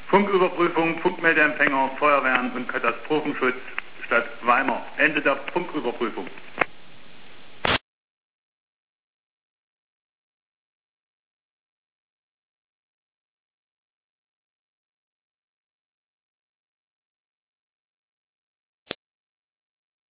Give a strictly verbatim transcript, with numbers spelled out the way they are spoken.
Funküberprüfung, Funkmeldeempfänger, Feuerwehren und Katastrophenschutz, Stadt Weimar. Ende der Funküberprüfung.